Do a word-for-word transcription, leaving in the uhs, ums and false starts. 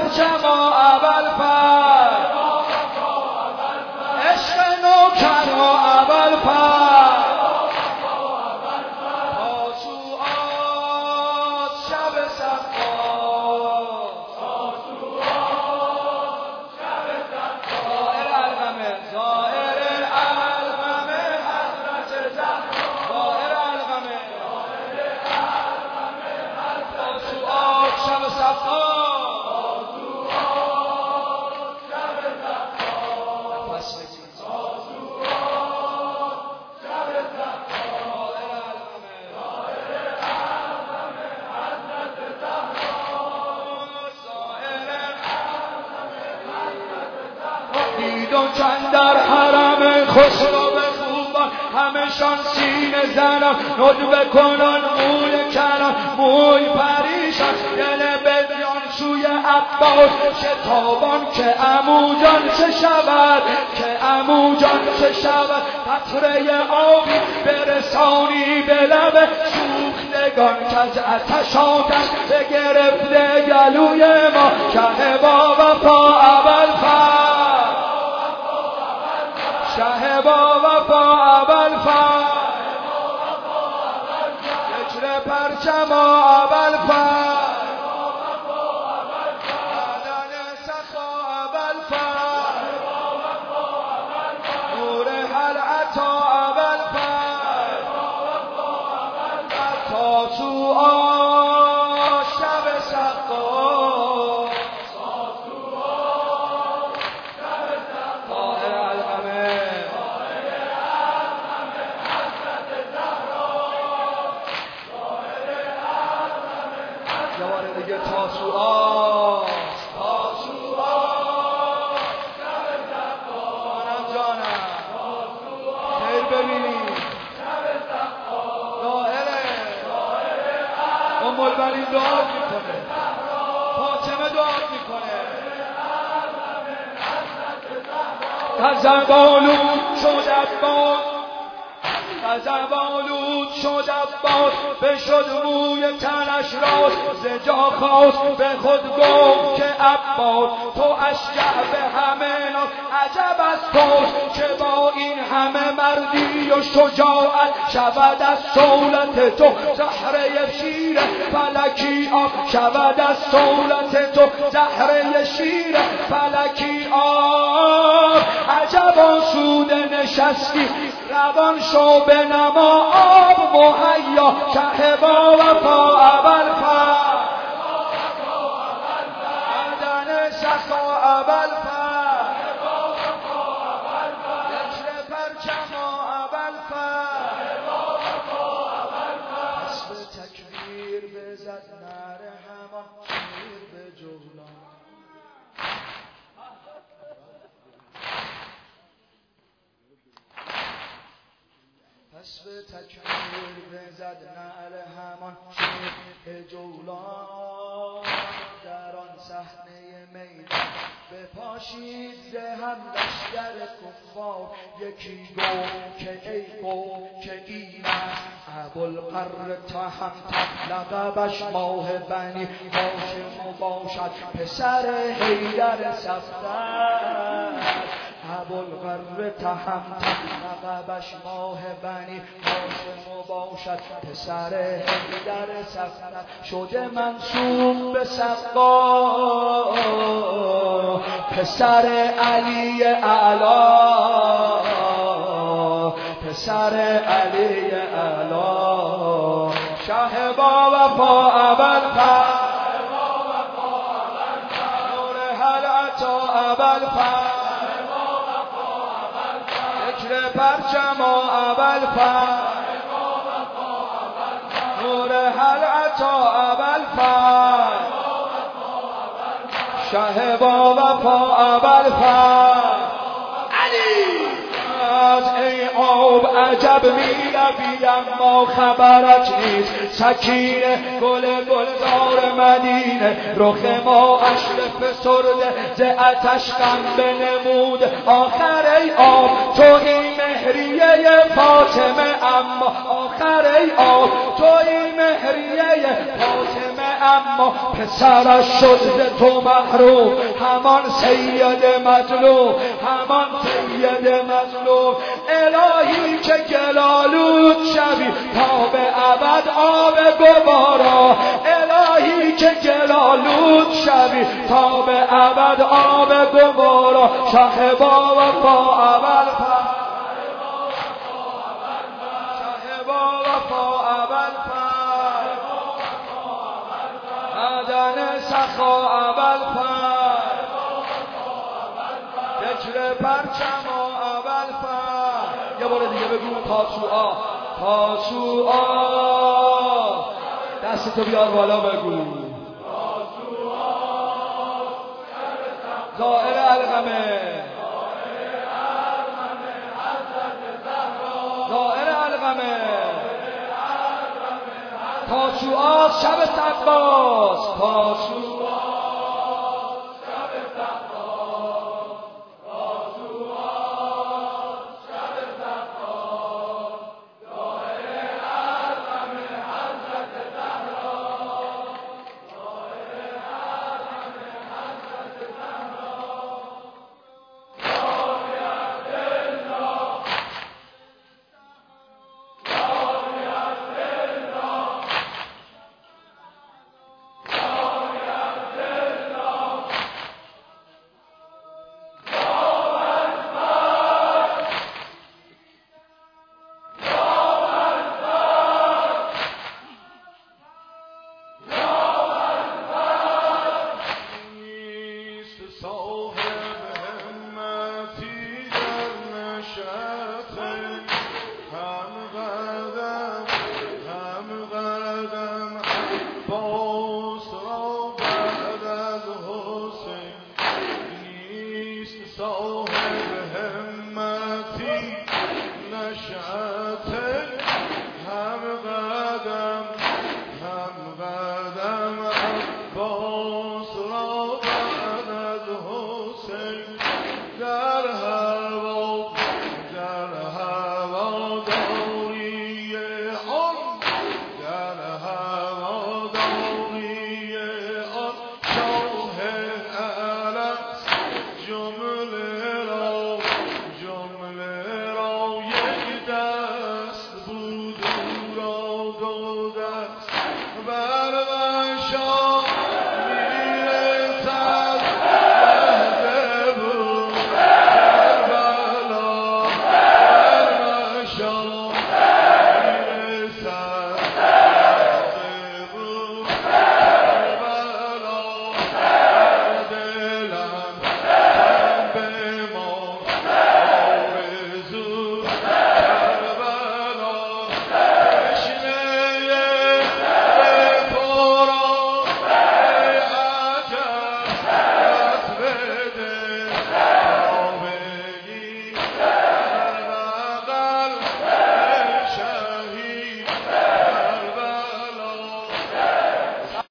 پرچم و اول پر عشق نوکر و اول پر پاسوات شب صفا زائر الغمه زائر الغمه حضرت زهرا زائر الغمه پاسوات شب صفا چند در حرم خسرو به خوبان همشان سینه زنم ندبه کنن موی کنن موی پریشان دل بدیان سوی عباس شتابان که عمو جان چه شود که عمو جان چه شود قطره آبی برسانی به لب سوختگان که از آتش آتش بگرفته گلوی ما شه با وفا اول فر شه با وفا اول فر یجر پرچم اول فر بدن سخا اول فر نور حلعتا اول فر تا تو آ شب سقا تاسوعا تاسوعا جانم جانم خیر ببینید دائره ام البنین دعا میکنه فاطمه دعا میکنه تزبالون شد عباس تزبالون شد عباس بشد موی تنش راست ز جا خواست به خود گفت که عباس تو اشجع به همه ناس عجب از توست که با این همه مردی و شجاعت شود از صولت تو زهره شیر فلکی آب شود از صولت تو زهره شیر فلکی آب عجب آسوده نشستی روان شو به نما آب مهیا شه با وفا اول پر بدن سخا اول پر یجر پرچم اول پر حسب تکبیر بزد نر همان شیر به جولان پس به تکبیر بزد نعل همان شیر جولان در آن صحنه میدان بپاشید ز هم لشکر کفار یکی گفت که ای قوم که این است ابوالقر تهمتن لقبش ماه بنی هاشم باشد پسر حیدر صفدر ابوالقر تهمتن لقبش ماه بنی هاشم باشد پسر حیدر صفدر شده منسوب به سقا پسر علی اعلی پسر علی اعلی شه با وفا اول پر نور حلعتا اول پر یجر پرچم اول پر نور حلعتا اول پر شه با وفا اول پر علی از ای آب عجب می روی اما خبرت نیست سکینه گل گلزار مدینه رخ ما اشرف سرده ز آتش غم بنمود آخر ای آب تو این مهریه فاطمه اما آخر ای آب تو این مهریه فاطمه اما پسرش شد ز تو محروم. همان سید مظلوم، همان سید مظلوم. الهی که گلالود شوی تا به ابد آب گوارا. الهی که گلالود شوی تا به ابد آب گوارا. شه با وفا اول پر، شه با وفا اول پر، مدن سخا اول پر، فکر پرچم اول پر. یه بار دیگه بگو تاسوعا تاسوعا. دستتو بیار بالا بگو زائر القمه، زائر القمه. تاسوعا شب صدباز، تاسوعا